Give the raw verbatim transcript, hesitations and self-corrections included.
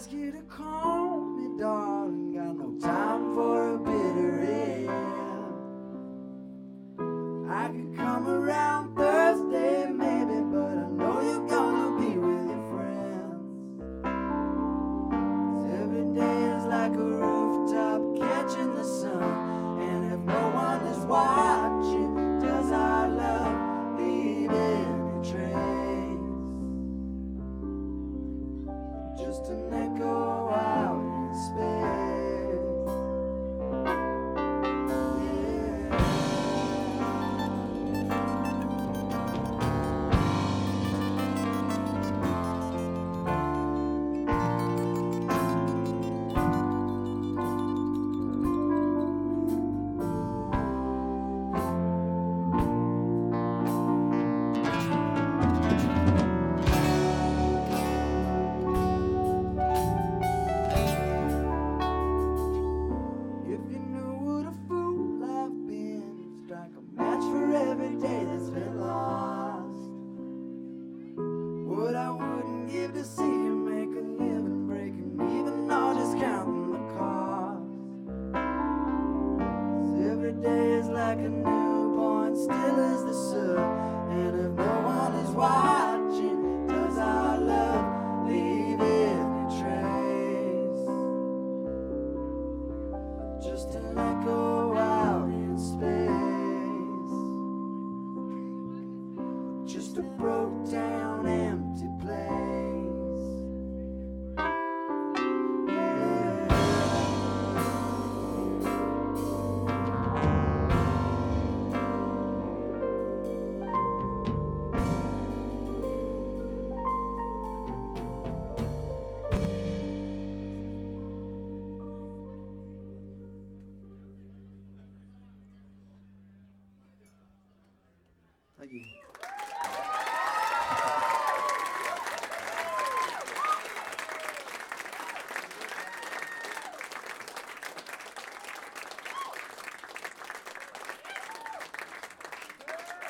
ask you to call me, darling. Got no time for a bitter end. I could come around Thursday maybe, but I know you're gonna be with your friends. 'Cause every day is like a rooftop catching the sun, and if no one is watching, does our love leave any trace? Just an echo out in space. Every day that's been lost, what I wouldn't give to see you make a living, breaking even, or just counting the cost. 'Cause every day is like a newborn, still as the sun, and if no one is watching, does our love leave any trace? Just an echo out in space. Just a broke down empty place. Yeah. Thank you.